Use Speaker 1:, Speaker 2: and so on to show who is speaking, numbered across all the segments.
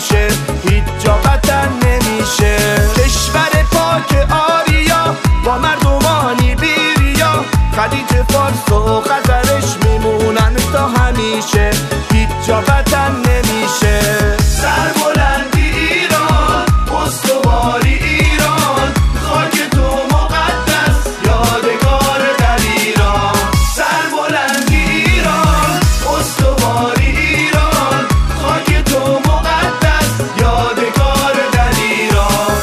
Speaker 1: همیشه هیچ جا وطن نمیشه. کشور پاک آریا با مردمانی بیریا، خلیج فارس و خزرش میمونن تا همیشه هیچ جا وطن نمیشه. سربلندی ایران، استواری ایران، خاک تو مقدس، یادگار در ایران. سربلندی ایران، استواری ایران، خاک تو مقدس، یادگار در ایران.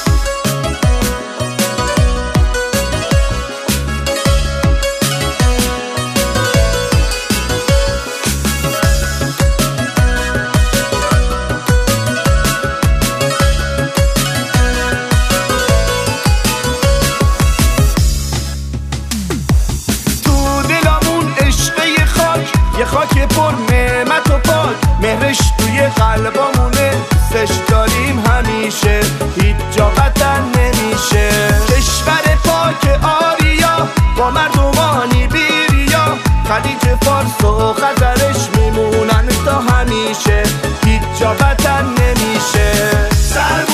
Speaker 1: یه خاک پر نعمت و پاک، مهرش توی قلبامونه، دوستش داریم همیشه هیچ جا وطن نمیشه. کشور پاک آریا با مردمانی بیریا، خلیج فارس و خزرش میمونن تا همیشه هیچ جا وطن نمیشه.